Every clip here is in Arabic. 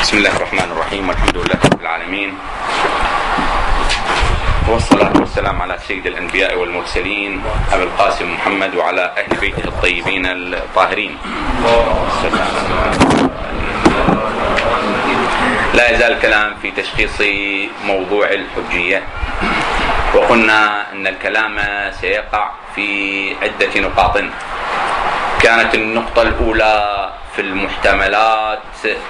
بسم الله الرحمن الرحيم، والحمد لله رب العالمين، والصلاة والسلام على سيد الأنبياء والمرسلين أبي القاسم محمد وعلى أهل بيته الطيبين الطاهرين. لا يزال الكلام في تشخيص موضوع الحجية، وقلنا أن الكلام سيقع في عدة نقاط. كانت النقطة الأولى في المحتملات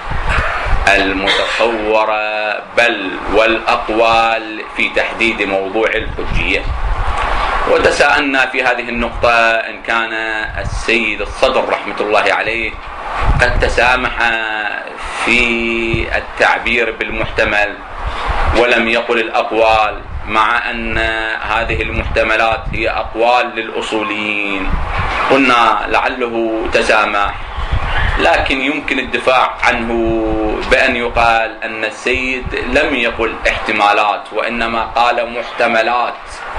المتصورة بل والأقوال في تحديد موضوع الحجية، وتساءلنا في هذه النقطة إن كان السيد الصدر رحمة الله عليه قد تسامح في التعبير بالمحتمل ولم يقل الأقوال، مع أن هذه المحتملات هي أقوال للأصوليين. قلنا لعله تسامح، لكن يمكن الدفاع عنه بأن يقال أن السيد لم يقل احتمالات وإنما قال محتملات،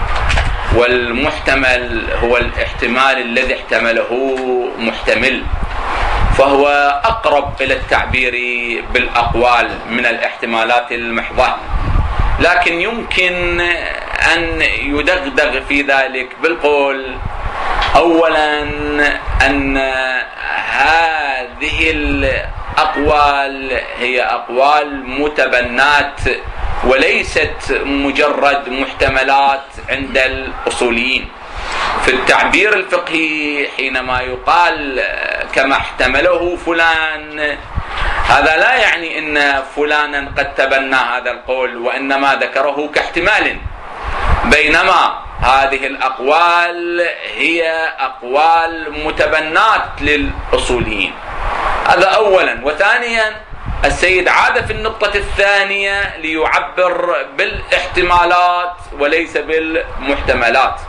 والمحتمل هو الاحتمال الذي احتمله محتمل، فهو أقرب إلى التعبير بالأقوال من الاحتمالات المحضة. لكن يمكن أن يدغدغ في ذلك بالقول أولا أن هذه الأقوال هي أقوال متبنات وليست مجرد محتملات عند الأصوليين. في التعبير الفقهي حينما يقال كما احتمله فلان، هذا لا يعني أن فلانا قد تبنى هذا القول، وإنما ذكره كاحتمال، بينما هذه الأقوال هي أقوال متبنات للأصوليين. هذا أولا. وثانيا السيد عاد في النقطة الثانية ليعبر بالاحتمالات وليس بالمحتملات.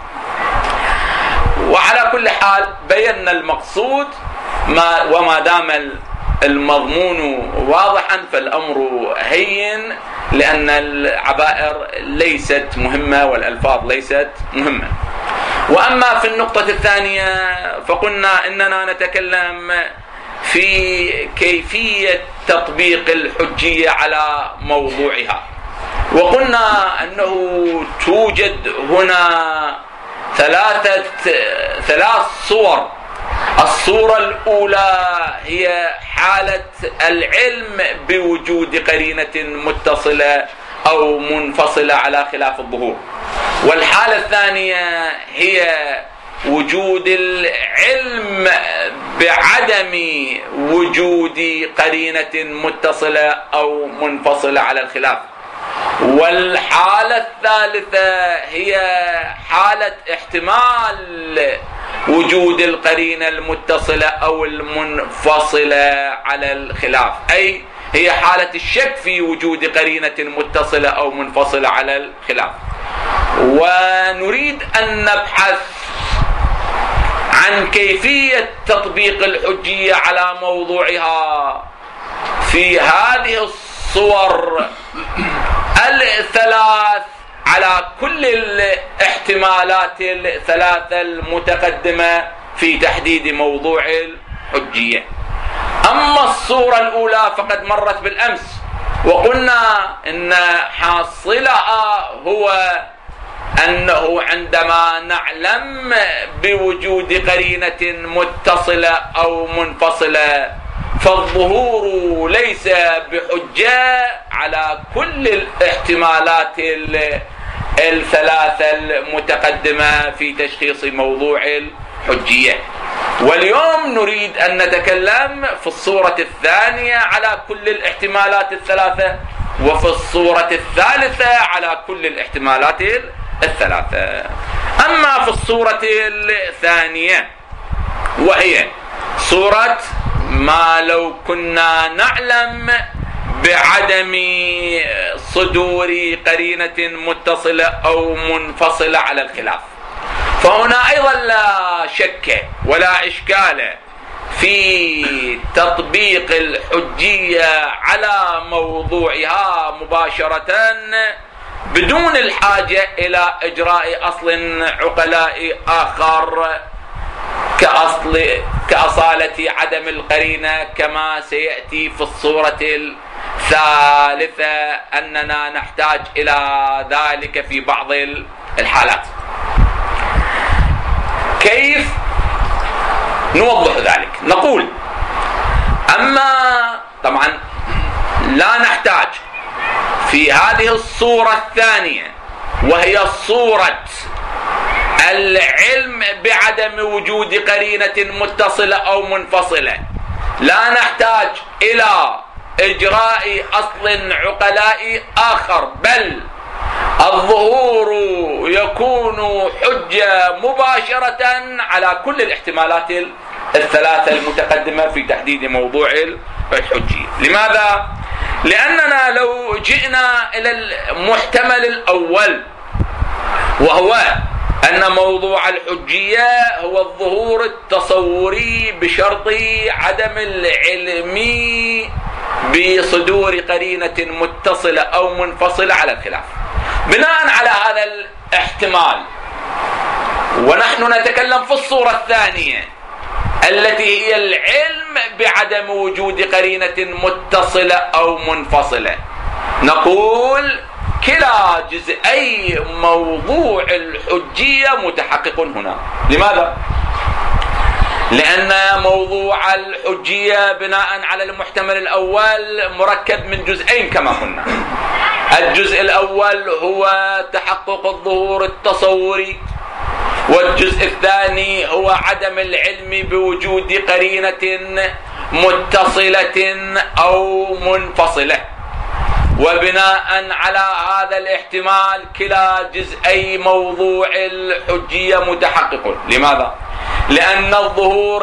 وعلى كل حال بينا المقصود، وما دام المضمون واضحا فالأمر هين، لأن العبائر ليست مهمة والألفاظ ليست مهمة. وأما في النقطة الثانية فقلنا إننا نتكلم في كيفية تطبيق الحجية على موضوعها، وقلنا أنه توجد هنا ثلاث صور. الصورة الأولى هي حالة العلم بوجود قرينة متصلة أو منفصلة على خلاف الظهور، والحالة الثانية هي وجود العلم بعدم وجود قرينة متصلة أو منفصلة على الخلاف، والحالة الثالثة هي حالة احتمال وجود القرينة المتصلة أو المنفصلة على الخلاف، أي هي حالة الشك في وجود قرينة متصلة أو منفصلة على الخلاف. ونريد أن نبحث عن كيفية تطبيق الحجية على موضوعها في هذه الصور الثلاث على كل الاحتمالات الثلاثة المتقدمة في تحديد موضوع الحجية. أما الصورة الأولى فقد مرت بالأمس، وقلنا إن حاصلها هو أنه عندما نعلم بوجود قرينة متصلة أو منفصلة فالظهور ليس بحجة على كل الاحتمالات الثلاثة المتقدمة في تشخيص موضوع الحجية. واليوم نريد أن نتكلم في الصورة الثانية على كل الاحتمالات الثلاثة، وفي الصورة الثالثة على كل الاحتمالات الثلاثة. أما في الصورة الثانية وهي صورة ما لو كنا نعلم بعدم صدور قرينة متصلة أو منفصلة على الخلاف، فهنا أيضا لا شك ولا إشكال في تطبيق الحجية على موضوعها مباشرة بدون الحاجة إلى إجراء أصل عقلاء آخر كأصالة عدم القرينة، كما سيأتي في الصورة الثالثة أننا نحتاج إلى ذلك في بعض الحالات. كيف نوضح ذلك؟ نقول أما طبعا لا نحتاج في هذه الصورة الثانية، وهي صورة العلم بعدم وجود قرينة متصلة أو منفصلة، لا نحتاج إلى إجراء أصل عقلائي آخر، بل الظهور يكون حجة مباشرة على كل الاحتمالات الثلاثة المتقدمة في تحديد موضوع الحجية. لماذا؟ لأننا لو جئنا إلى المحتمل الأول، وهو أن موضوع الحجية هو الظهور التصوري بشرط عدم العلم بصدور قرينة متصلة أو منفصلة على الخلاف، بناء على هذا الاحتمال ونحن نتكلم في الصورة الثانية التي هي العلم بعدم وجود قرينة متصلة أو منفصلة، نقول كلا جزئي موضوع الحجية متحقق هنا. لماذا؟ لأن موضوع الحجية بناء على المحتمل الأول مركب من جزئين كما قلنا. الجزء الأول هو تحقق الظهور التصوري، والجزء الثاني هو عدم العلم بوجود قرينة متصلة أو منفصلة. وبناء على هذا الاحتمال كلا جزئي موضوع الحجية متحقق. لماذا؟ لأن الظهور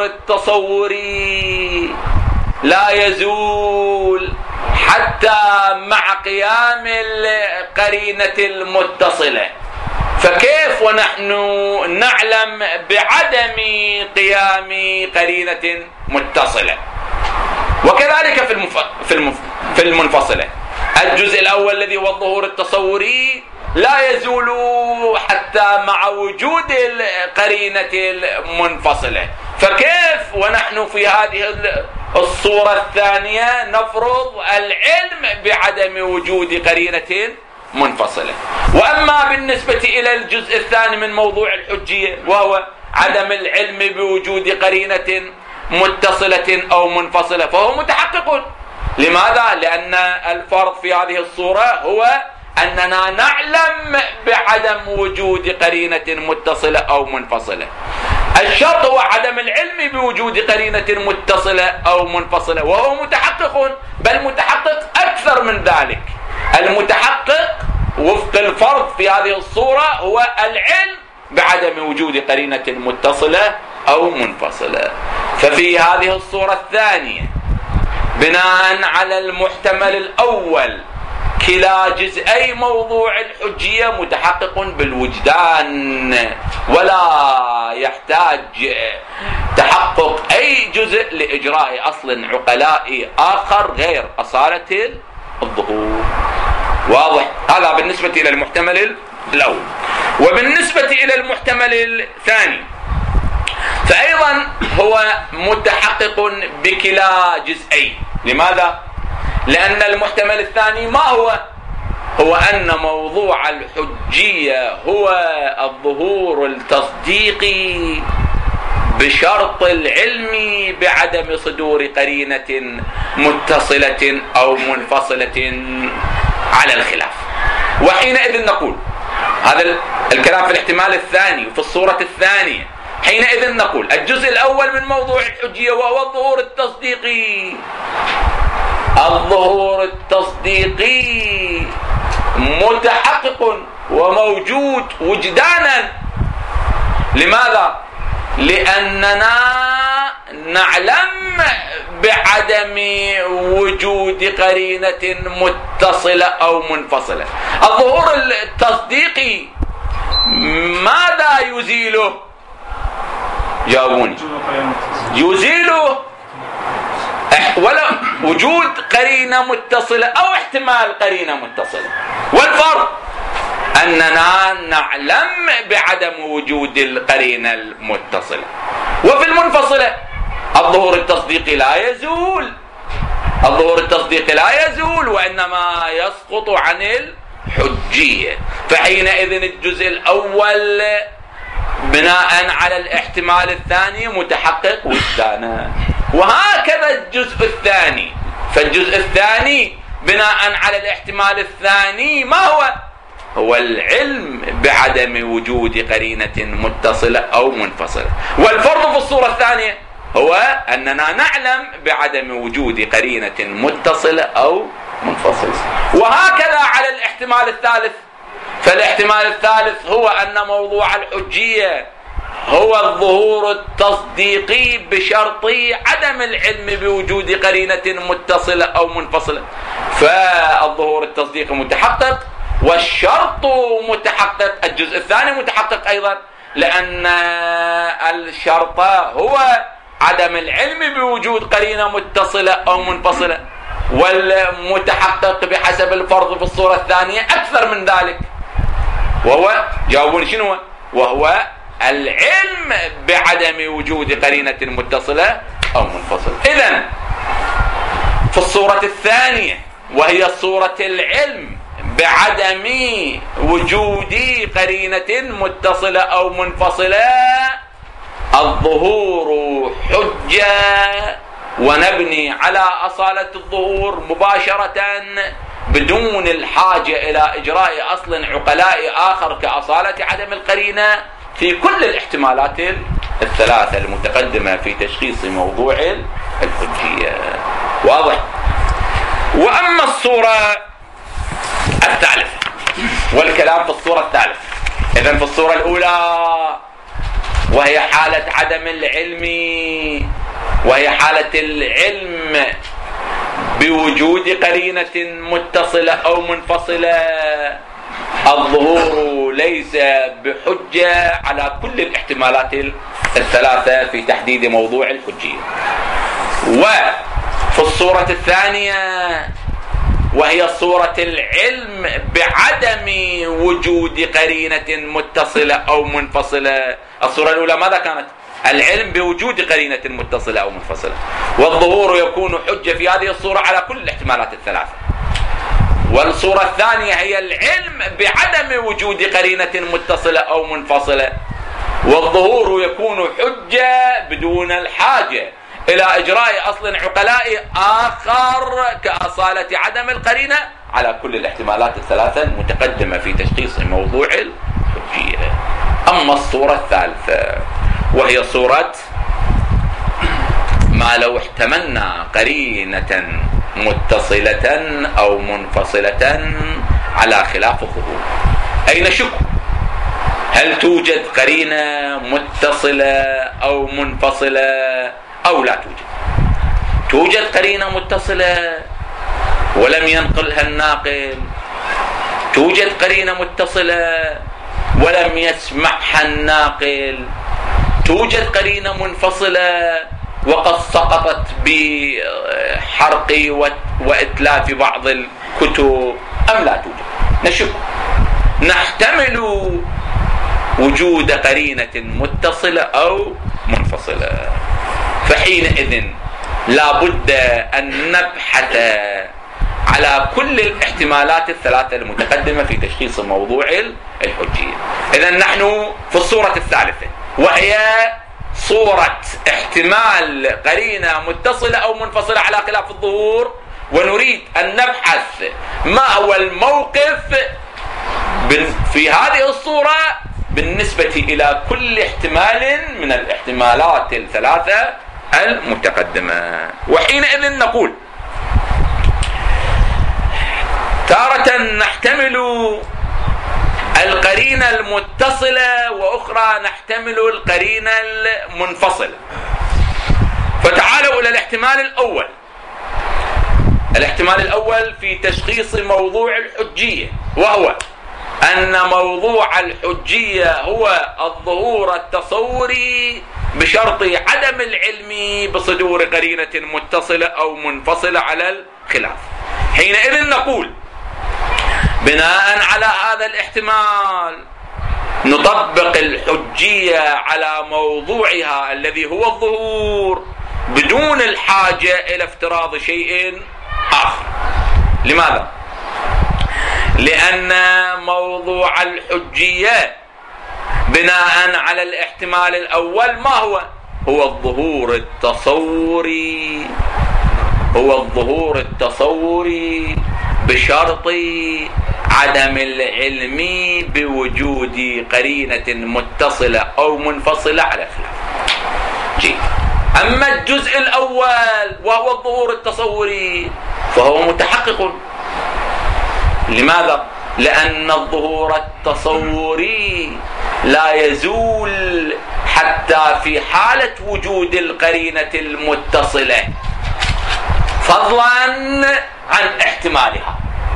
التصوري لا يزول حتى مع قيام القرينة المتصلة، فكيف ونحن نعلم بعدم قيام قرينة متصلة؟ وكذلك في المنفصلة، الجزء الأول الذي هو الظهور التصوري لا يزول حتى مع وجود القرينة المنفصلة، فكيف ونحن في هذه الصورة الثانية نفرض العلم بعدم وجود قرينة منفصلة؟ وأما بالنسبة إلى الجزء الثاني من موضوع الحجية وهو عدم العلم بوجود قرينة متصلة أو منفصلة فهو متحقق. لماذا؟ لأن الفرض في هذه الصورة هو أننا نعلم بعدم وجود قرينة متصلة أو منفصلة. الشرط هو عدم العلم بوجود قرينة متصلة أو منفصلة، وهو متحقق، بل متحقق أكثر من ذلك. المتحقق وفق الفرض في هذه الصورة هو العلم بعدم وجود قرينة متصلة أو منفصلة. ففي هذه الصورة الثانية بناء على المحتمل الأول كلا جزئي موضوع الحجية متحقق بالوجدان، ولا يحتاج تحقق أي جزء لإجراء أصل عقلائي آخر غير أصالة الظهور. واضح؟ هذا بالنسبة إلى المحتمل الأول. وبالنسبة إلى المحتمل الثاني فأيضا هو متحقق بكلا جزئي. لماذا؟ لأن المحتمل الثاني ما هو أن موضوع الحجية هو الظهور التصديقي بشرط العلم بعدم صدور قرينة متصلة أو منفصلة على الخلاف. وحينئذ نقول هذا الكلام في الاحتمال الثاني وفي الصورة الثانية. حينئذ نقول الجزء الأول من موضوع الحجية وهو الظهور التصديقي. الظهور التصديقي متحقق وموجود وجدانا. لماذا؟ لأننا نعلم بعدم وجود قرينة متصلة أو منفصلة. الظهور التصديقي ماذا يزيله؟ جاوبوني. يزيله ولا وجود قرينة متصلة أو احتمال قرينة متصلة. والفرق أننا نعلم بعدم وجود القرينة المتصلة. وفي المنفصلة الظهور التصديقي لا يزول الظهور التصديقي لا يزول وإنما يسقط عن الحجية. فحينئذ الجزء الأول بناء على الاحتمال الثاني متحقق وجدانا، وهكذا الجزء الثاني. فالجزء الثاني بناء على الاحتمال الثاني ما هو العلم بعدم وجود قرينة متصلة أو منفصلة. والفرض في الصورة الثانية هو أننا نعلم بعدم وجود قرينة متصلة أو منفصلة. وهكذا على الاحتمال الثالث. فالاحتمال الثالث هو أن موضوع الحجية هو الظهور التصديقي بشرط عدم العلم بوجود قرينة متصلة أو منفصلة. فالظهور التصديقي متحقق والشرط متحقق، الجزء الثاني متحقق أيضا، لأن الشرط هو عدم العلم بوجود قرينة متصلة أو منفصلة، والمتحقق بحسب الفرض في الصورة الثانية أكثر من ذلك، وهو جاوبوني شنو؟ وهو العلم بعدم وجود قرينة متصلة أو منفصلة. إذن في الصورة الثانية وهي صورة العلم بعدم وجود قرينة متصلة أو منفصلة، الظهور حجة، ونبني على أصالة الظهور مباشرة بدون الحاجة إلى إجراء أصل عقلائي آخر كأصالة عدم القرينة في كل الاحتمالات الثلاثة المتقدمة في تشخيص موضوع الحجية. واضح؟ وأما الصورة الثالثة والكلام في الصورة الثالثة، إذن في الصورة الأولى وهي حالة عدم العلم، وهي حالة العلم بوجود قرينة متصلة أو منفصلة، الظهور ليس بحجة على كل الاحتمالات الثلاثة في تحديد موضوع الحجية. وفي الصورة الثانية وهي صورة العلم بعدم وجود قرينة متصلة أو منفصلة، الصورة الأولى ماذا كانت؟ العلم بوجود قرينة متصلة أو منفصلة، والظهور يكون حجة في هذه الصورة على كل الاحتمالات الثلاثة. والصورة الثانية هي العلم بعدم وجود قرينة متصلة أو منفصلة، والظهور يكون حجة بدون الحاجة إلى إجراء أصل عقلائي آخر كأصالة عدم القرينة على كل الاحتمالات الثلاثة المتقدمة في تشخيص موضوع الحجية. أما الصورة الثالثة وهي صورة ما لو احتملنا قرينة متصلة أو منفصلة على خلاف الظهور، أي نشك هل توجد قرينة متصلة أو منفصلة أو لا توجد. توجد قرينة متصلة ولم ينقلها الناقل، توجد قرينة متصلة ولم يسمعها الناقل، توجد قرينة منفصلة وقد سقطت بحرق وإتلاف بعض الكتب أم لا توجد. نشك، نحتمل وجود قرينة متصلة أو منفصلة. فحينئذ لا بد أن نبحث على كل الاحتمالات الثلاثة المتقدمة في تشخيص موضوع الحجية. إذن نحن في الصورة الثالثة وهي صورة احتمال قرينة متصلة أو منفصلة على خلاف الظهور، ونريد أن نبحث ما هو الموقف في هذه الصورة بالنسبة إلى كل احتمال من الاحتمالات الثلاثة المتقدمة. وحينئذ نقول تارة نحتمل القرينة المتصلة وأخرى نحتمل القرينة المنفصلة. فتعالوا إلى الاحتمال الأول. الاحتمال الأول في تشخيص موضوع الحجية، وهو أن موضوع الحجية هو الظهور التصوري بشرط عدم العلم بصدور قرينة متصلة أو منفصلة على الخلاف. حينئذ نقول بناء على هذا الاحتمال نطبق الحجية على موضوعها الذي هو الظهور بدون الحاجة إلى افتراض شيء آخر. لماذا؟ لأن موضوع الحجية بناء على الاحتمال الأول ما هو؟ هو الظهور التصوري، هو الظهور التصوري بشرط عدم العلم بوجود قرينة متصلة أو منفصلة على خلاف. جيد. أما الجزء الأول وهو الظهور التصوري فهو متحقق. لماذا؟ لأن الظهور التصوري لا يزول حتى في حالة وجود القرينة المتصلة فضلا عن احتمالها.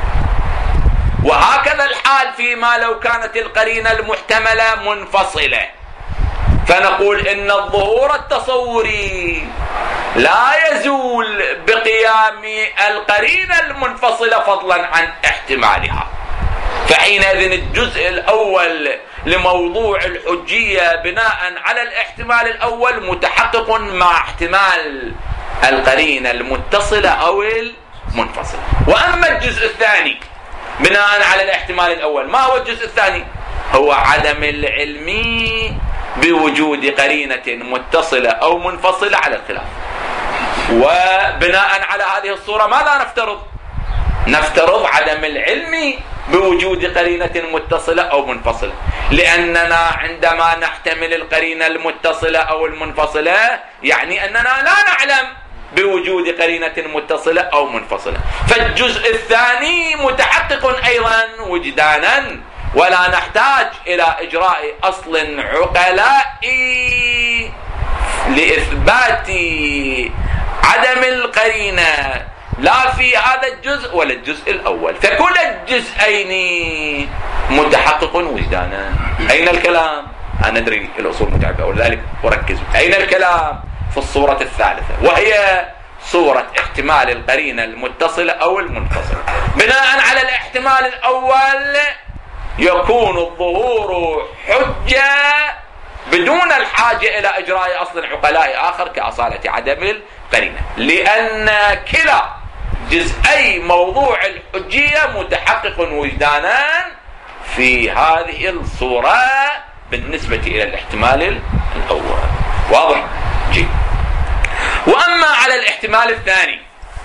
وهكذا الحال فيما لو كانت القرينة المحتملة منفصلة، فنقول إن الظهور التصوري لا يزول بقيام القرينة المنفصلة فضلا عن احتمالها. فحينئذ الجزء الأول لموضوع الحجية بناء على الاحتمال الأول متحقق مع احتمال القرينة المتصلة أو المنفصلة. وأما الجزء الثاني بناء على الاحتمال الأول، ما هو الجزء الثاني؟ هو عدم العلم بوجود قرينة متصلة أو منفصلة على الخلاف. وبناء على هذه الصورة ماذا نفترض؟ نفترض عدم العلم بوجود قرينة متصلة أو منفصلة، لأننا عندما نحتمل القرينة المتصلة أو المنفصلة يعني أننا لا نعلم بوجود قرينة متصلة أو منفصلة. فالجزء الثاني متحقق أيضا وجدانا، ولا نحتاج إلى إجراء أصل عقلائي لإثبات عدم القرينة لا في هذا الجزء ولا الجزء الأول. فكل الجزئين متحقق وجدانا. أين الكلام؟ أنا أدري الأصول متعبة ولذلك أركز. أين الكلام؟ في الصورة الثالثة، وهي صورة احتمال القرينة المتصلة أو المنفصلة. بناء على الاحتمال الأول يكون الظهور حجة بدون الحاجة إلى إجراء أصل عقلائي آخر كأصالة عدم القرينة، لأن كلا جزئي موضوع الحجية متحقق وجدانا في هذه الصورة بالنسبة إلى الاحتمال الأول. واضح؟ جيد. وأما على الاحتمال الثاني،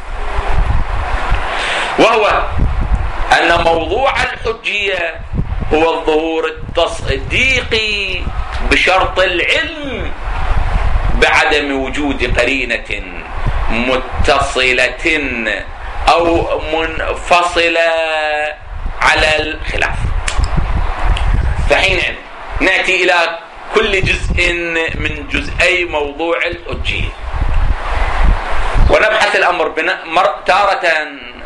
وهو أن موضوع الحجية هو الظهور التصديقي بشرط العلم بعدم وجود قرينة متصلة أو منفصلة على الخلاف. فحين نأتي إلى كل جزء من جزئي موضوع الحجية ونبحث الأمر تارة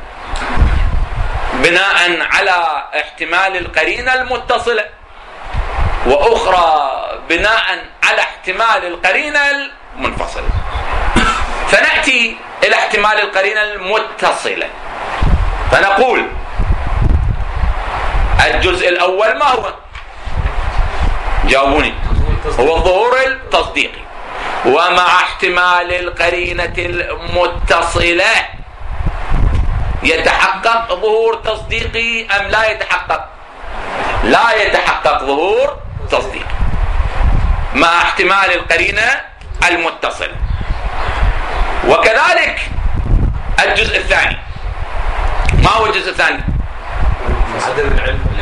بناء على احتمال القرينة المتصلة، وأخرى بناء على احتمال القرينة المنفصلة. فنأتي إلى احتمال القرينة المتصلة فنقول الجزء الأول ما هو؟ جاوبوني. هو الظهور التصديقي. ومع احتمال القرينة المتصلة يتحقق ظهور تصديقي أم لا يتحقق؟ لا يتحقق ظهور تصديقي مع احتمال القرينة المتصلة. وكذلك الجزء الثاني. ما هو الجزء الثاني؟ عدم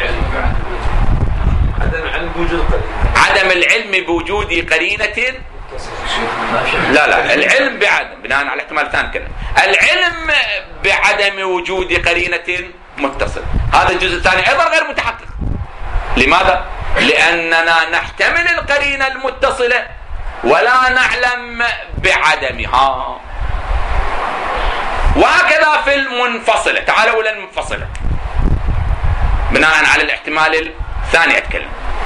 العلم بوجود قرينة. لا العلم بعدم بناء على احتمال الثاني كده. العلم بعدم وجود قرينة متصلة، هذا الجزء الثاني أيضا غير متحقق. لماذا؟ لأننا نحتمل القرينة المتصلة ولا نعلم بعدمها. وهكذا في المنفصلة. تعالوا إلى المنفصلة بناء على الاحتمال الثاني أتكلم.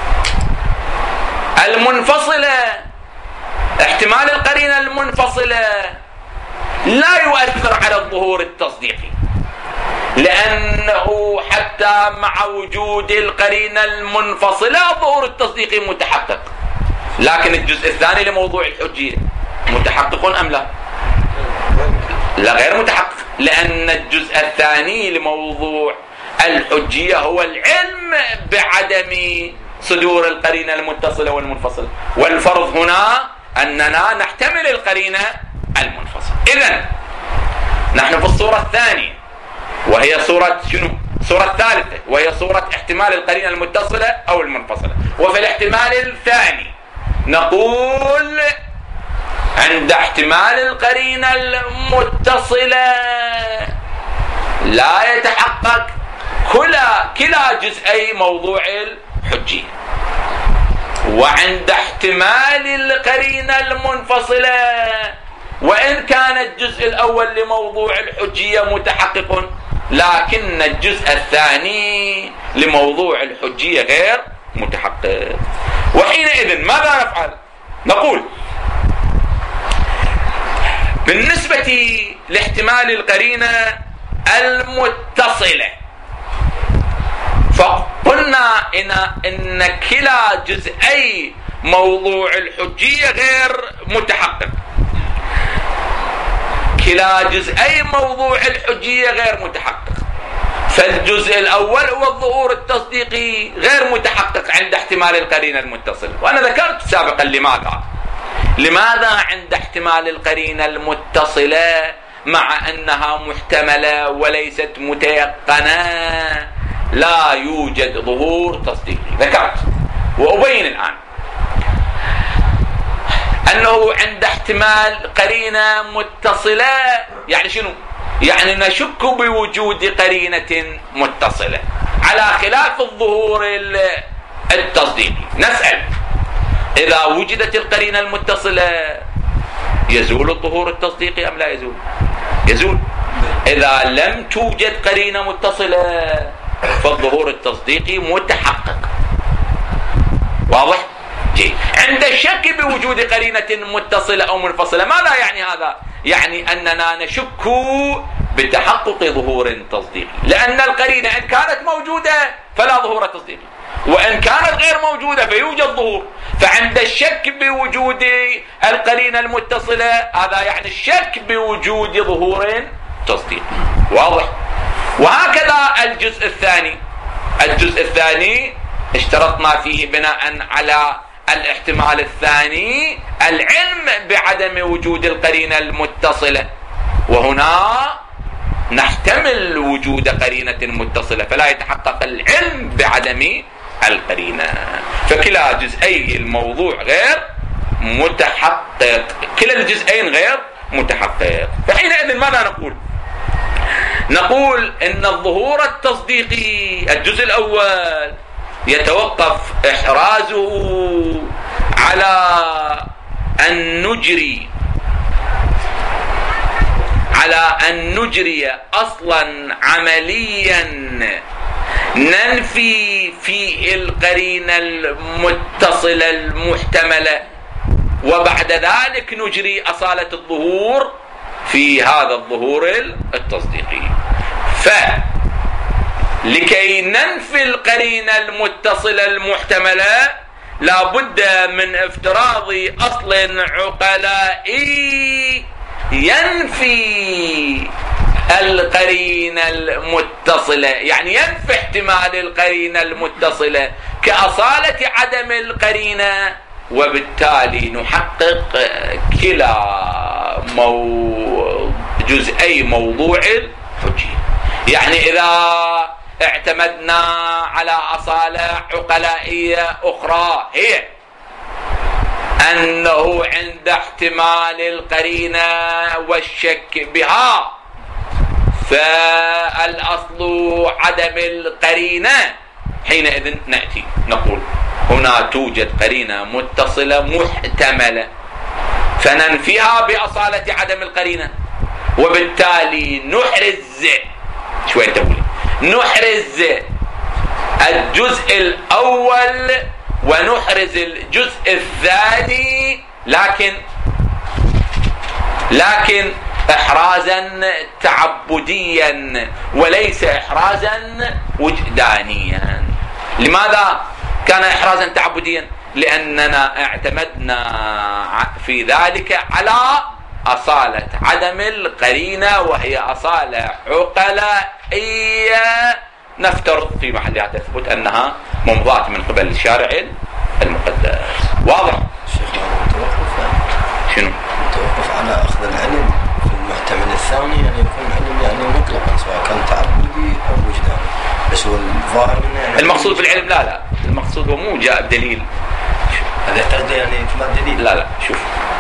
المنفصلة احتمال القرينة المنفصلة لا يؤثر على الظهور التصديقي، لأنه حتى مع وجود القرينة المنفصلة الظهور التصديقي متحقق. لكن الجزء الثاني لموضوع الحجية متحقق أم لا؟ لا غير متحقق، لأن الجزء الثاني لموضوع الحجية هو العلم بعدم صدور القرينة المتصلة والمنفصلة، والفرض هنا أننا نحتمل القرينة المنفصلة. إذن نحن في الصورة الثانية وهي صورة شنو؟ الصورة الثالثة وهي صورة احتمال القرينة المتصلة أو المنفصلة. وفي الاحتمال الثاني نقول عند احتمال القرينة المتصلة لا يتحقق كلا جزئي موضوع الحجية، وعند احتمال القرينة المنفصلة وإن كان الجزء الأول لموضوع الحجية متحقق، لكن الجزء الثاني لموضوع الحجية غير متحقق. وحينئذ ماذا نفعل؟ نقول بالنسبة لاحتمال القرينة المتصلة فقلنا إن كلا جزئي موضوع الحجية غير متحقق. كلا جزئي موضوع الحجية غير متحقق، فالجزء الأول هو الظهور التصديقي غير متحقق عند احتمال القرينة المتصلة. وأنا ذكرت سابقا لماذا عند احتمال القرينة المتصلة مع أنها محتملة وليست متيقنة لا يوجد ظهور تصديقي. ذكرت وأبين الآن أنه عند احتمال قرينة متصلة يعني شنو؟ يعني نشك بوجود قرينة متصلة على خلاف الظهور التصديقي. نسأل إذا وجدت القرينة المتصلة يزول الظهور التصديقي أم لا يزول؟ يزول. إذا لم توجد قرينة متصلة فالظهور التصديقي متحقق. واضح؟ جيد. عند الشك بوجود قرينة متصلة أو منفصلة ماذا يعني هذا؟ يعني أننا نشك بتحقق ظهور تصديقي، لأن القرينة إن كانت موجودة فلا ظهور تصديقي، وإن كانت غير موجودة فيوجد ظهور. فعند الشك بوجود القرينة المتصلة هذا يعني الشك بوجود ظهور تصديقي. واضح؟ وهكذا الجزء الثاني اشترطنا فيه بناء على الاحتمال الثاني العلم بعدم وجود القرينة المتصلة، وهنا نحتمل وجود قرينة متصلة فلا يتحقق العلم بعدم القرينة. فكلا جزئي الموضوع غير متحقق، كلا الجزئين غير متحقق. فحينئذ ماذا نقول إن الظهور التصديقي الجزء الأول يتوقف إحرازه على أن نجري أصلا عمليا ننفي في القرينة المتصلة المحتملة، وبعد ذلك نجري أصالة الظهور في هذا الظهور التصديقي. فلكي ننفي القرينة المتصلة المحتملة لا بد من افتراض أصل عقلائي ينفي القرينة المتصلة، يعني ينفي احتمال القرينة المتصلة كأصالة عدم القرينة، وبالتالي نحقق كلا جزئي موضوع الحجية. يعني إذا اعتمدنا على أصالة عقلائية أخرى هي أنه عند احتمال القرينة والشك بها فالأصل عدم القرينة، حينئذ نأتي نقول هنا توجد قرينة متصلة محتملة فننفيها بأصالة عدم القرينة، وبالتالي نحرز الجزء الأول ونحرز الجزء الثاني، لكن إحرازا تعبديا وليس إحرازا وجدانيا. لماذا كان إحرازا تعبديا؟ لأننا اعتمدنا في ذلك على أصالة عدم القرينة، وهي أصالة عقلائية نفترض في محلها تثبت أنها ممضاة من قبل الشارع المقدس. واضح؟ شيخنا متوقف شنو؟ متوقف على أخذ العلم في المحتمل الثاني أن يكون علم يعني مطلقا سواء كان تعبدي أو وجداني، بس هو الظاهر منه يعني المقصود بالعلم لا المقصود هو مو جاء بدليل. هذا يحتاج يعني إثبات دليل. لا شوف،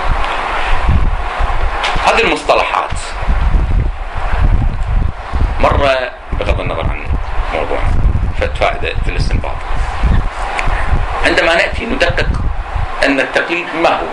هذه المصطلحات مرة بغض النظر عن موضوع فائدة في الاستنباط، عندما نأتي ندقق أن التقليد ما هو،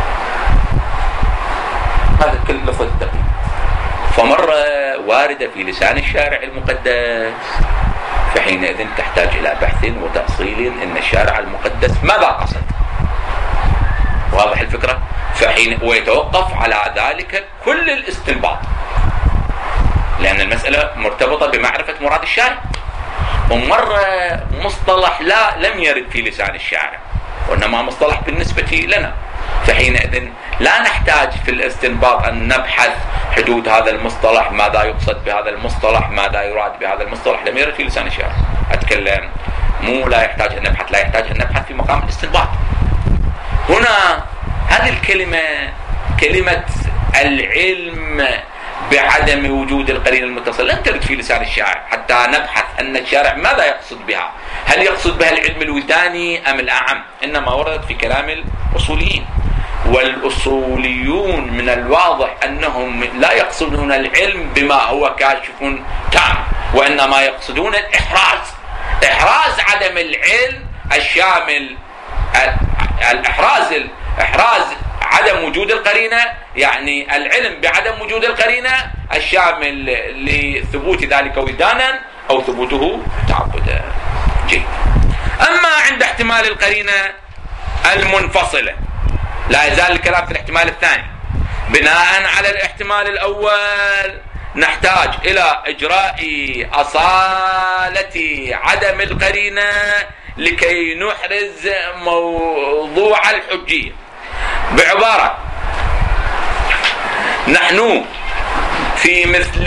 هذا كل لفظ التقليد، فمرة واردة في لسان الشارع المقدس، فحينئذ تحتاج إلى بحث وتأصيل أن الشارع المقدس ماذا قصد. واضح الفكرة؟ ويتوقف على ذلك كل الاستنباط، لأن المسألة مرتبطة بمعرفة مراد الشارع. ومرة مصطلح لم يرد في لسان الشارع، وإنما مصطلح بالنسبة لنا، فحينئذ لا نحتاج في الاستنباط أن نبحث حدود هذا المصطلح، ماذا يقصد بهذا المصطلح، ماذا يراد بهذا المصطلح، لم يرد في لسان الشارع. أتكلم لا يحتاج أن نبحث في مقام الاستنباط. هنا هذه الكلمة، كلمة العلم بعدم وجود القرينة المتصلة، لن ترد في لسان الشارع حتى نبحث أن الشارع ماذا يقصد بها، هل يقصد بها العلم الوجداني أم الأعم، إنما وردت في كلام الأصوليين. والأصوليون من الواضح أنهم لا يقصدون العلم بما هو كاشف تام، وإنما يقصدون إحراز عدم العلم الشامل، إحراز عدم وجود القرينة، يعني العلم بعدم وجود القرينة الشامل لثبوت ذلك وجدانا أو ثبوته تعبدا. جيد. أما عند احتمال القرينة المنفصلة لا يزال الكلام في الاحتمال الثاني. بناء على الاحتمال الأول نحتاج إلى إجراء أصالة عدم القرينة لكي نحرز موضوع الحجية. بعبارة، نحن في مثل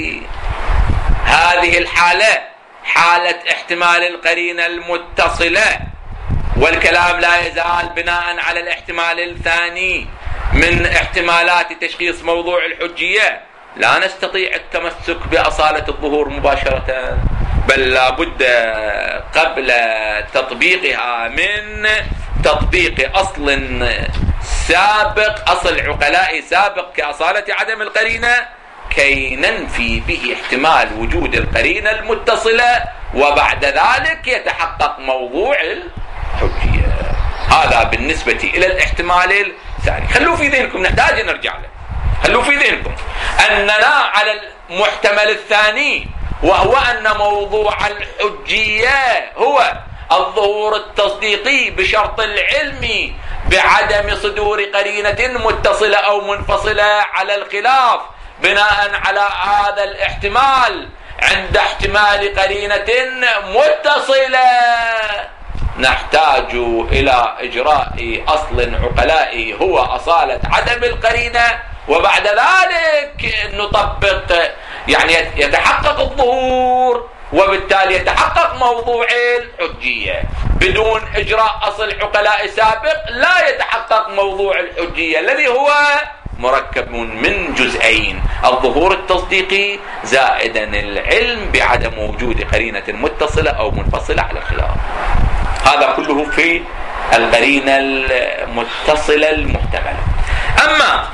هذه الحالة، حالة احتمال القرينة المتصلة، والكلام لا يزال بناء على الاحتمال الثاني من احتمالات تشخيص موضوع الحجية، لا نستطيع التمسك بأصالة الظهور مباشرة، بل لابد قبل تطبيقها من تطبيق أصل سابق، أصل عقلائي سابق كأصالة عدم القرينة، كي ننفي به احتمال وجود القرينة المتصلة، وبعد ذلك يتحقق موضوع الحجية. هذا بالنسبة إلى الاحتمال الثاني. خلوا في ذهنكم، نحتاج نرجع له، خلوا في ذهنكم أننا على المحتمل الثاني، وهو أن موضوع الحجية هو الظهور التصديقي بشرط العلم بعدم صدور قرينة متصلة أو منفصلة على الخلاف. بناء على هذا الاحتمال، عند احتمال قرينة متصلة نحتاج إلى إجراء أصل عقلائي هو أصالة عدم القرينة، وبعد ذلك نطبق، يعني يتحقق الظهور، وبالتالي يتحقق موضوع الحجية. بدون إجراء أصل عقلائي سابق لا يتحقق موضوع الحجية، الذي هو مركب من جزئين: الظهور التصديقي زائدا العلم بعدم وجود قرينة متصلة أو منفصلة على الخلاف. هذا كله في القرينة المتصلة المحتملة. أما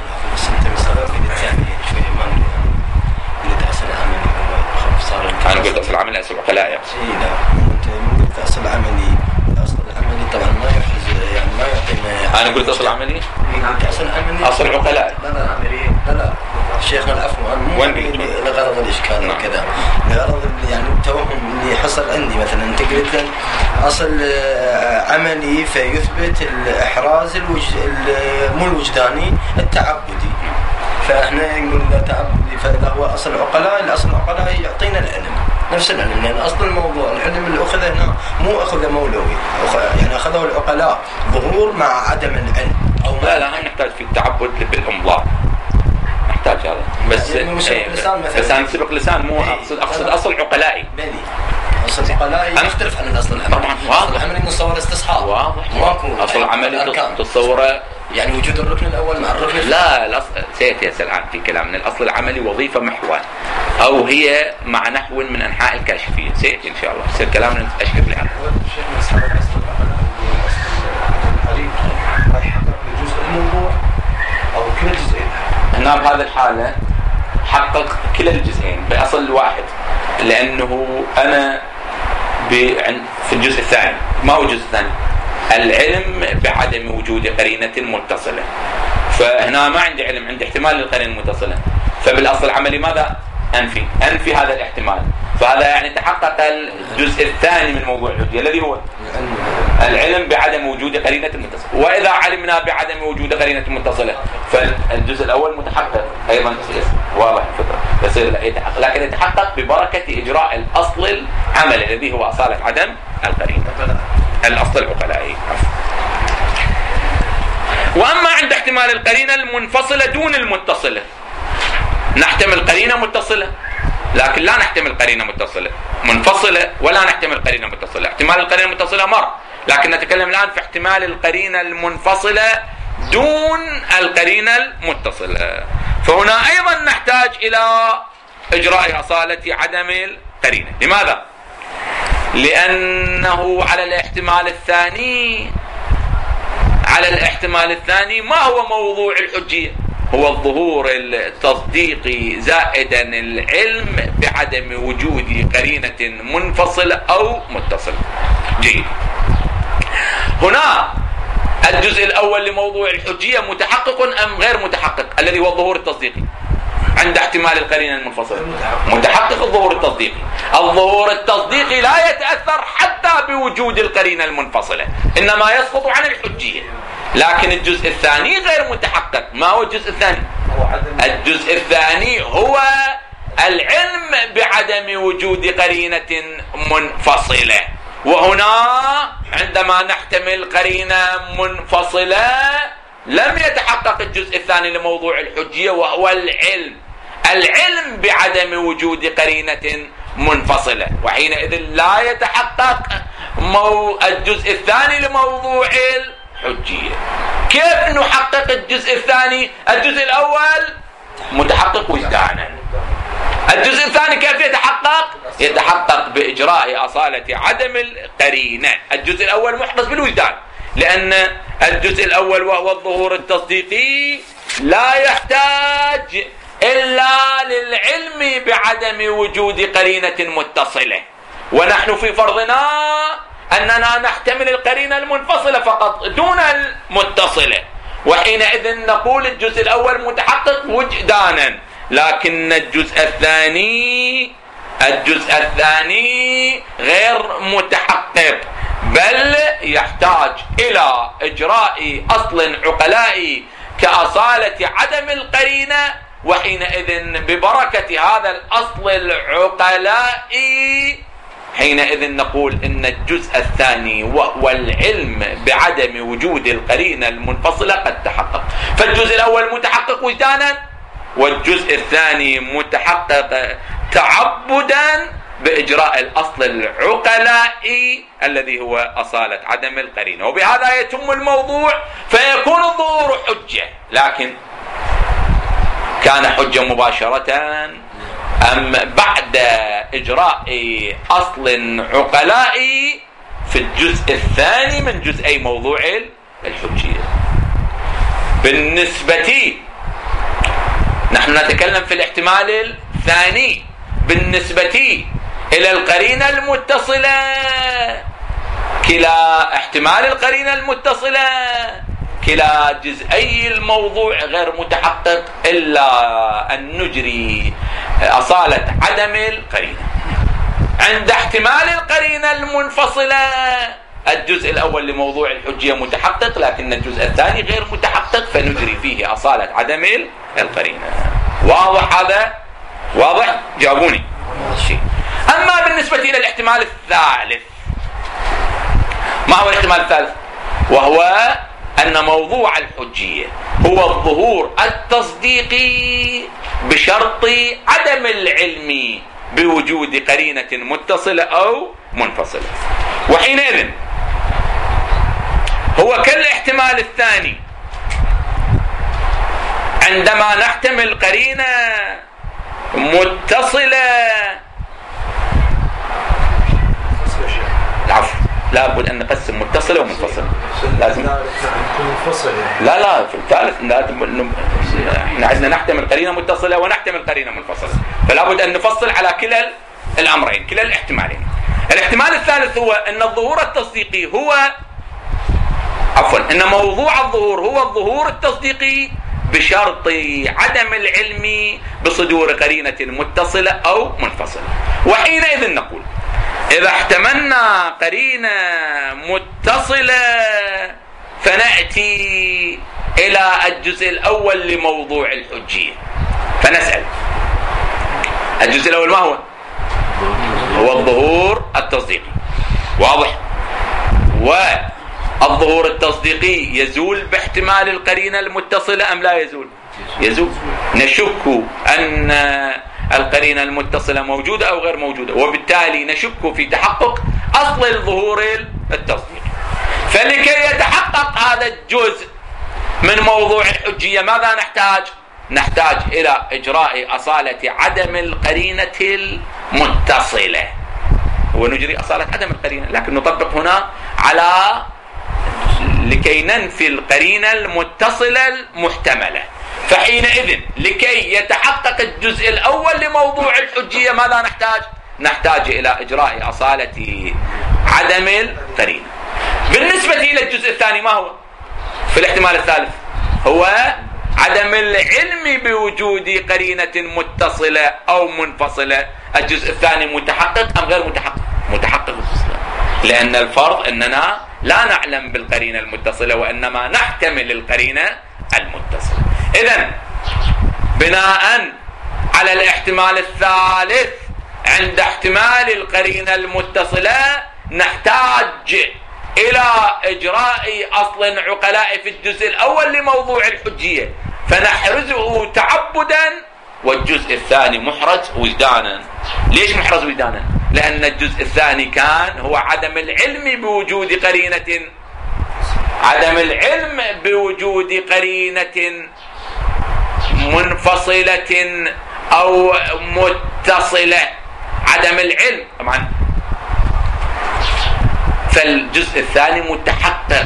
أنا قلت أصل العمل أصل عقلائي. لا، أنت قلت أصل عملي. أصل العملي طبعا ما يحرز، يعني ما يعطينا. أنا قلت أصل عملي. قلت أصل عملي. أصل عقلائي. لا شيخنا العفو، أنا لغرض الإشكال وكذا، لغرض يعني التوهم اللي حصل عندي. مثلا أنت قلت أصل عملي فيثبت الإحراز مو الوجداني، التعبدي، فاحنا نقول تعبدي، فإذا هو أصل عقلاء، الأصل العقلاء يعطينا العلم، نفس العلم، لأن أصل الموضوع العلم اللي أخذ هنا مو أخذ مولوي، يعني أخذه العقلاء، ظهور مع عدم العلم. أو لا نحتاج في التعبد بالإمضاء، يحتاج هذا بس يعني بس أنا سبق لسان مو أقصد أصل عقلائي. أصل عقلائي يختلف عن الأصل العملي. طبعا واضح. العملي نصور استصحاب. واضح. ماكو أصل عملي تصوره يعني وجود الركن الأول مع الركن الثاني. لا الأصل سيأتي الآن في كلامنا. الأصل العملي وظيفة محور أو هي مع نحو من أنحاء الكاشفية. سيأتي إن شاء الله يصير كلامنا أشكر لها. الشيخ مسألة الأصل العملي القريب يحقق لجزء الموضوع أو كل جزئين. هنا بهذه الحالة حقق كلا الجزئين بأصل واحد لأنه أنا في الجزء الثاني ما هو الجزء الثاني العلم بعدم وجود قرينة متصلة فهنا ما عندي علم عندي احتمال للقرينة المتصلة فبالأصل العملي ماذا أنفي هذا الاحتمال فهذا يعني تحقق الجزء الثاني من موضوع الحجية الذي هو العلم بعدم وجود قرينة متصلة وإذا علمنا بعدم وجود قرينة متصلة فالجزء الأول متحقق أيضا واضح الفكرة يصير يتحقق لكن يتحقق ببركة إجراء الأصل العملي الذي هو أصالة عدم القرينة الأصل العقلائي. وأما عند احتمال القرينة المنفصلة دون المتصلة نحتمل قرينة متصلة لكن لا نحتمل قرينة متصلة منفصلة ولا نحتمل قرينة متصلة. احتمال القرينة المتصلة مر لكن نتكلم الآن في احتمال القرينة المنفصلة دون القرينة المتصلة فهنا أيضا نحتاج إلى إجراء أصالة عدم القرينة. لماذا؟ لأنه على الاحتمال الثاني ما هو موضوع الحجية هو الظهور التصديقي زائدا العلم بعدم وجود قرينة منفصلة أو متصلة. جيد. هنا الجزء الأول لموضوع الحجية متحقق أم غير متحقق الذي هو الظهور التصديقي عند احتمال القرينة المنفصلة متحقق الظهور التصديقي لا يتأثر حتى بوجود القرينة المنفصلة إنما يسقط عن الحجية لكن الجزء الثاني غير متحقق. ما هو الجزء الثاني؟ الجزء الثاني هو العلم بعدم وجود قرينة منفصلة وهنا عندما نحتمل قرينة منفصلة لم يتحقق الجزء الثاني لموضوع الحجية وهو العلم بعدم وجود قرينة منفصلة وحينئذ لا يتحقق الجزء الثاني لموضوع الحجية. كيف نحقق الجزء الثاني؟ الجزء الأول متحقق وجدانا الجزء الثاني كيف يتحقق بإجراء أصالة عدم القرينة. الجزء الأول محدث بالوجدان لأن الجزء الأول وهو الظهور التصديقي لا يحتاج إلا للعلم بعدم وجود قرينة متصلة ونحن في فرضنا أننا نحتمل القرينة المنفصلة فقط دون المتصلة وحينئذ نقول الجزء الأول متحقق وجدانا لكن الجزء الثاني غير متحقق بل يحتاج إلى إجراء أصل عقلائي كأصالة عدم القرينة وحينئذ ببركة هذا الأصل العقلائي حينئذ نقول إن الجزء الثاني وهو العلم بعدم وجود القرينة المنفصلة قد تحقق. فالجزء الأول متحقق وجدانا والجزء الثاني متحقق تعبدا بإجراء الأصل العقلائي الذي هو أصالة عدم القرينة وبهذا يتم الموضوع فيكون الظهور حجة. لكن كان حجة مباشرة أم بعد إجراء أصل عقلائي في الجزء الثاني من جزئي موضوع الحجية؟ بالنسبة نحن نتكلم في الاحتمال الثاني بالنسبة إلى القرينة المتصلة كلا احتمال القرينة المتصلة كلا جزئي الموضوع غير متحقق إلا أن نجري أصالة عدم القرينة. عند احتمال القرينة المنفصلة الجزء الأول لموضوع الحجية متحقق لكن الجزء الثاني غير متحقق فنجري فيه أصالة عدم القرينة. واضح هذا؟ واضح؟ جاوبوني. أما بالنسبة إلى الاحتمال الثالث ما هو الاحتمال الثالث؟ وهو أن موضوع الحجية هو الظهور التصديقي بشرط عدم العلم بوجود قرينة متصلة أو منفصلة. وحينئذ هو كالاحتمال الثاني عندما نحتمل قرينة متصلة، العفو، لابد أن نقسم متصلة ومنفصلة. لازم لا في الثالث احنا عندنا نحتمل قرينة متصلة ونحتمل قرينة منفصلة، فلا بد أن نفصل على كلا الأمرين، كلا الاحتمالين. الاحتمال الثالث هو أن الظهور التصديقي أن موضوع الظهور هو الظهور التصديقي بشرط عدم العلم بصدور قرينة متصلة أو منفصلة. وحينئذ نقول إذا احتملنا قرينة متصلة فنأتي إلى الجزء الأول لموضوع الحجية، فنسأل الجزء الأول ما هو؟ هو الظهور التصديقي، واضح؟ والظهور التصديقي يزول باحتمال القرينة المتصلة أم لا يزول؟ يزول. نشك أن القرينة المتصلة موجودة أو غير موجودة، وبالتالي نشك في تحقق أصل الظهور التصديقي. فلكي يتحقق هذا الجزء من موضوع الحجية ماذا نحتاج؟ نحتاج إلى إجراء أصالة عدم القرينة المتصلة، ونجري أصالة عدم القرينة، لكن نطبق هنا على لكي ننفي القرينة المتصلة المحتملة. فحينئذ لكي يتحقق الجزء الأول لموضوع الحجية ماذا نحتاج؟ نحتاج إلى إجراء أصالة عدم القرينة. بالنسبة إلى الجزء الثاني ما هو؟ في الاحتمال الثالث هو عدم العلم بوجود قرينة متصلة أو منفصلة. الجزء الثاني متحقق أم غير متحقق؟ متحقق، لأن الفرض أننا لا نعلم بالقرينة المتصلة وإنما نحتمل القرينة المتصلة. إذن بناء على الاحتمال الثالث عند احتمال القرينة المتصلة نحتاج إلى إجراء أصل عقلاء في الجزء الأول لموضوع الحجية فنحرزه تعبدا، والجزء الثاني محرز وجدانا. ليش محرز وجدانا؟ لأن الجزء الثاني كان هو عدم العلم بوجود قرينة، عدم العلم بوجود قرينة منفصلة أو متصلة، عدم العلم طبعا. فالجزء الثاني متحقق.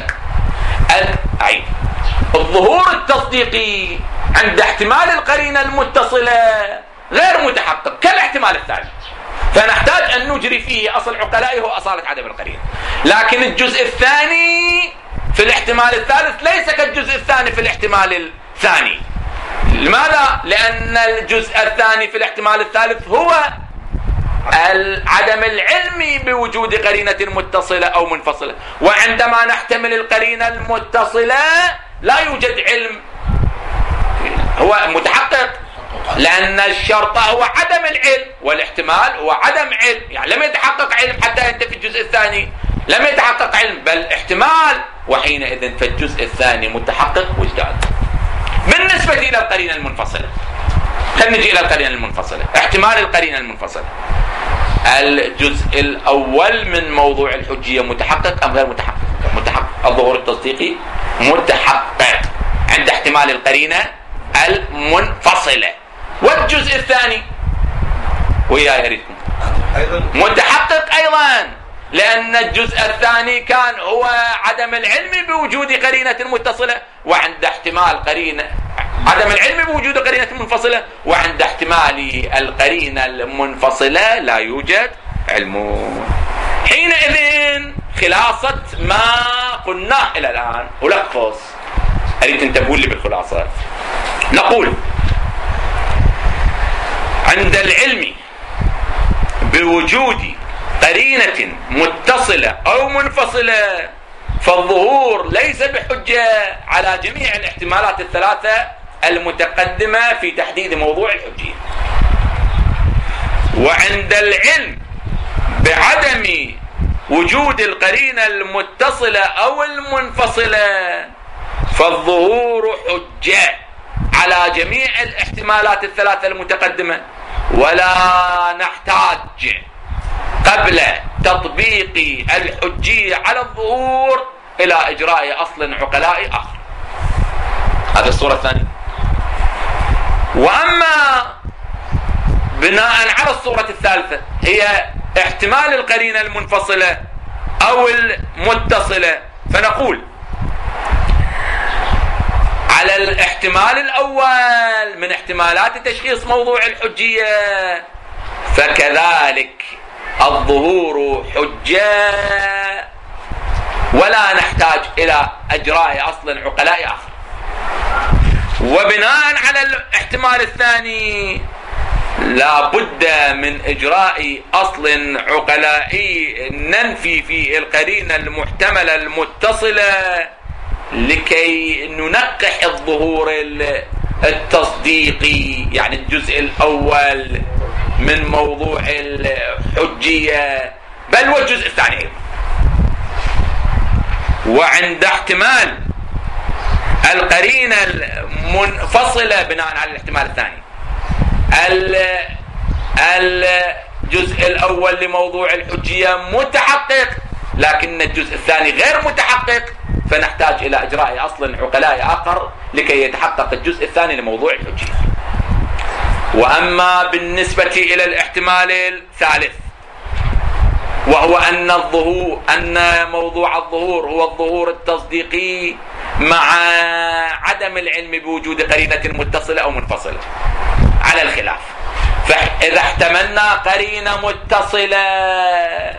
الظهور التصديقي عند احتمال القرينة المتصلة غير متحقق كالاحتمال الثاني، فنحتاج أن نجري فيه أصل عقلائه هو أصالة عدم القرينة. لكن الجزء الثاني في الاحتمال الثالث ليس كالجزء الثاني في الاحتمال الثاني. لماذا؟ لأن الجزء الثاني في الاحتمال الثالث هو عدم العلم بوجود قرينة متصلة أو منفصلة، وعندما نحتمل القرينة المتصلة لا يوجد علم، هو متحقق، لأن الشرط هو عدم العلم والاحتمال هو عدم علم. يعني لم يتحقق علم حتى ينتفي الجزء الثاني، لم يتحقق علم بل احتمال، وحينئذ فالجزء الثاني متحقق وجدان. بالنسبة إلى القرينة المنفصلة، خلينا نجي إلى القرينة المنفصلة. احتمال القرينة المنفصلة، الجزء الأول من موضوع الحجية متحقق أم غير متحقق؟ متحقق. الظهور التصديقي متحقق عند احتمال القرينة المنفصلة. والجزء الثاني وياي أريدكم متحقق أيضا، لأن الجزء الثاني كان هو عدم العلم بوجود قرينة متصلة، وعند احتمال قرينة عدم العلم بوجود قرينة منفصلة، وعند احتمال القرينة المنفصلة لا يوجد علم. حينئذ خلاصة ما قلناه إلى الآن ولخص، أريد تنتبهوا لي بالخلاصة. نقول عند العلم بوجود قرينة متصلة أو منفصلة فالظهور ليس بحجة على جميع الاحتمالات الثلاثة المتقدمة في تحديد موضوع الحجية. وعند العلم بعدم وجود القرينة المتصلة أو المنفصلة فالظهور حجة على جميع الاحتمالات الثلاثة المتقدمة، ولا نحتاج قبل تطبيق الحجية على الظهور إلى إجراء أصل عقلائي آخر. هذه الصورة الثانية. وأما بناء على الصورة الثالثة هي احتمال القرينة المنفصلة أو المتصلة، فنقول على الاحتمال الأول من احتمالات تشخيص موضوع الحجية فكذلك الظهور حجة ولا نحتاج إلى إجراء أصل عقلائي آخر. وبناء على الاحتمال الثاني لا بد من إجراء أصل عقلائي ننفي في القرينة المحتملة المتصلة لكي ننقح الظهور التصديقي، يعني الجزء الأول من موضوع الحجية، بل والجزء الثاني. وعند احتمال القرينة المنفصلة بناء على الاحتمال الثاني الجزء الأول لموضوع الحجية متحقق لكن الجزء الثاني غير متحقق، فنحتاج إلى إجراء أصل عقلائي آخر لكي يتحقق الجزء الثاني لموضوع الحجية. وأما بالنسبة إلى الاحتمال الثالث وهو أن موضوع الظهور هو الظهور التصديقي مع عدم العلم بوجود قرينة متصلة أو منفصلة على الخلاف، فإذا احتملنا قرينة متصلة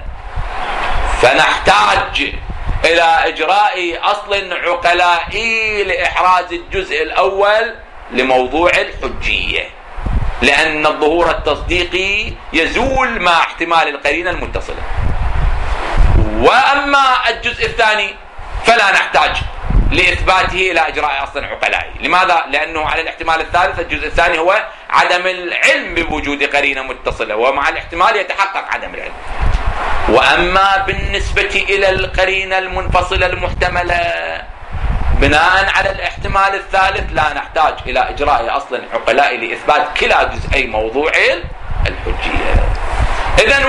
فنحتاج إلى إجراء أصل عقلائي لإحراز الجزء الأول لموضوع الحجية، لأن الظهور التصديقي يزول مع احتمال القرينة المتصلة. وأما الجزء الثاني فلا نحتاج لإثباته إلى إجراء أصل عقلائي. لماذا؟ لأنه على الاحتمال الثالث الجزء الثاني هو عدم العلم بوجود قرينة متصلة، ومع الاحتمال يتحقق عدم العلم. وأما بالنسبة إلى القرينة المنفصلة المحتملة بناء على الاحتمال الثالث لا نحتاج إلى إجراء أصل عقلائي لإثبات كلا جزئي موضوع الحجية. إذن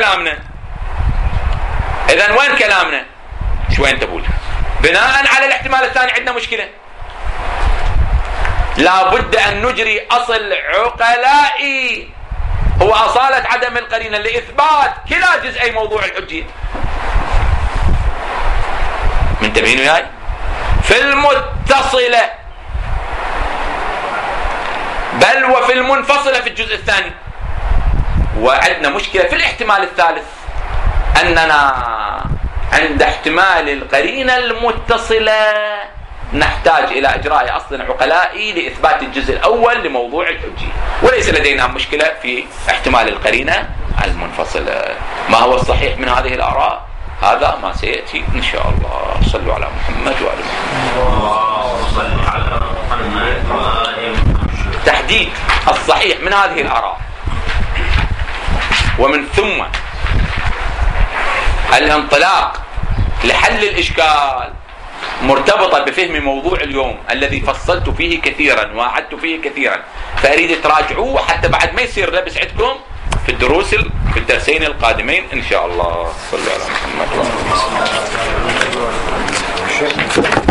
وين كلامنا؟ شو انتبهوا؟ بناء على الاحتمال الثاني عندنا مشكلة، لا بد أن نجري أصل عقلائي هو أصالة عدم القرينة لإثبات كلا جزئي موضوع الحجية. منتبهين وياي؟ في المتصلة بل وفي المنفصلة في الجزء الثاني. وعندنا مشكلة في الاحتمال الثالث أننا عند احتمال القرينة المتصلة نحتاج إلى إجراء أصل عقلائي لإثبات الجزء الأول لموضوع الحجية، وليس لدينا مشكلة في احتمال القرينة المنفصلة. ما هو الصحيح من هذه الآراء؟ هذا ما سيأتي إن شاء الله. صلوا على محمد وآل محمد. تحديد الصحيح من هذه الآراء ومن ثم الانطلاق لحل الإشكال مرتبطة بفهم موضوع اليوم الذي فصلت فيه كثيرا وأعدت فيه كثيرا، فأريد تراجعوه حتى بعد ما يصير لبس عندكم في في الدرسين القادمين إن شاء الله. صلوا على محمد.